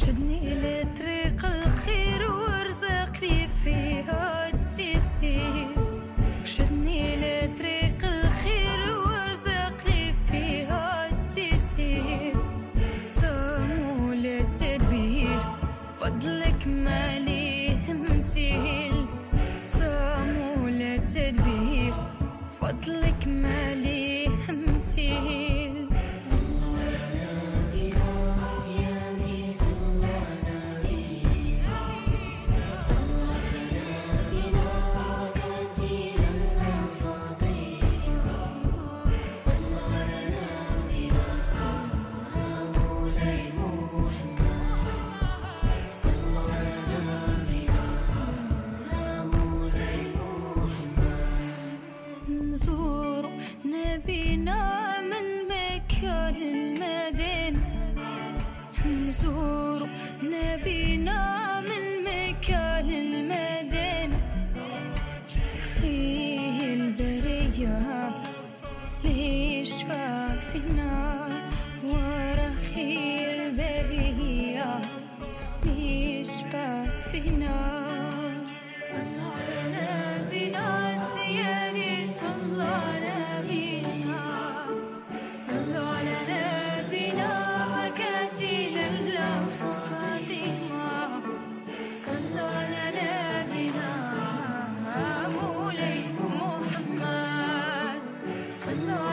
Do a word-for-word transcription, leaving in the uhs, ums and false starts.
شدني لطريق الخير وارزق لي فيها تيسير، شدني لطريق الخير وارزق لي فيها تيسير، تامول التدبير فضلك ما ليه مثيل، تامول التدبير فضلك ما ليه مثيل. نزور نبينا من مكة للمدينة، نزور نبينا من مكة للمدينة، خير البرية ليشفى فينا، ورا خير البرية ليشفى فينا. صلوا على نبينا الزيادي، صلوا على نبينا، صلوا على نبينا بركاتي لله فاطمة، صلوا على نبينا مولاي محمد، صلوا